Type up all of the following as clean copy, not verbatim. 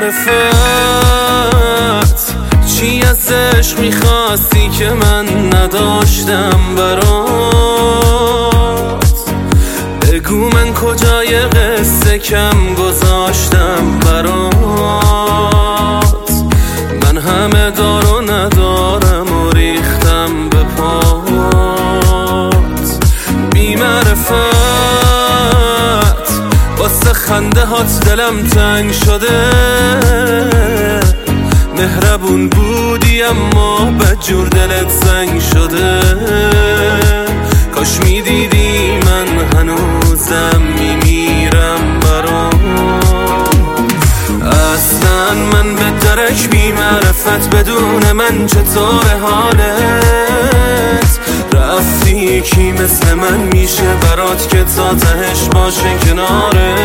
معرفت چی از عشق میخواستی که من نداشتم برات؟ بگو من کجای قصه کم گذاشتم برات؟ من همه دار و ندارم و ریختم به پات. بی معرفت واسه خنده هات دلم تنگ شده، مهربون بودی اما بدجور دلت زنگ شده. کاش میدیدی من هنوزم میمیرم برات. اصلا من به درک بی معرفت بدون من چطور حالت؟ رفتی کی مثل من میشه برات که تا تهش باشه کناره؟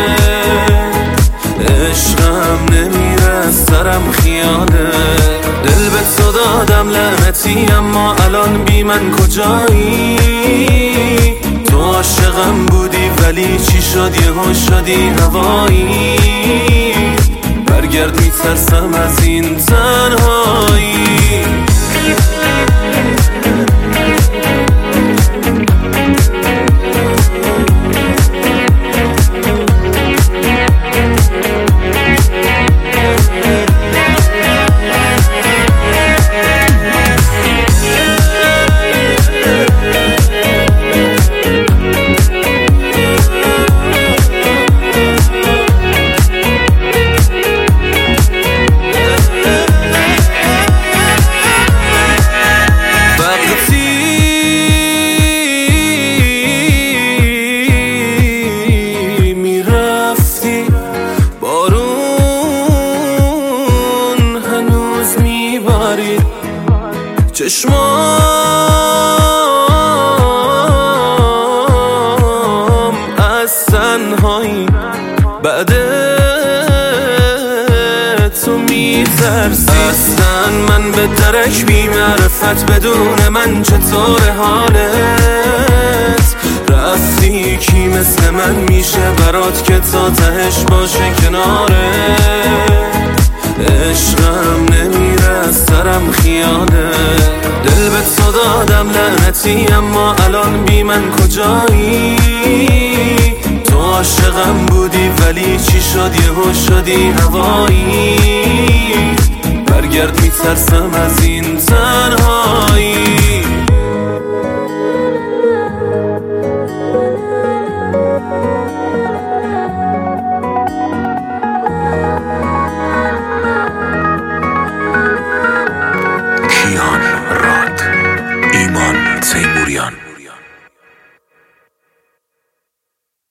عشقم نمیره از سرم خیاله، دل به تو دادم لعنتی اما الان بی من کجایی؟ تو عاشقم بودی ولی چی شد یهو شدی هوایی؟ برگرد میترسم از این تنهایی. چشمام از تنهایی بعد تو میترسی. اصلا من به درک بی معرفت بدون من چطور حالت؟ رفتی کی مثل من میشه برات که تا تهش باشه کناره؟ عشقم نمیره از سرم خیاله، دل به تو دادم لعنتی اما الان بی من کجایی؟ تو عاشقم بودی ولی چی شد یهو شدی هوایی؟ برگرد میترسم از این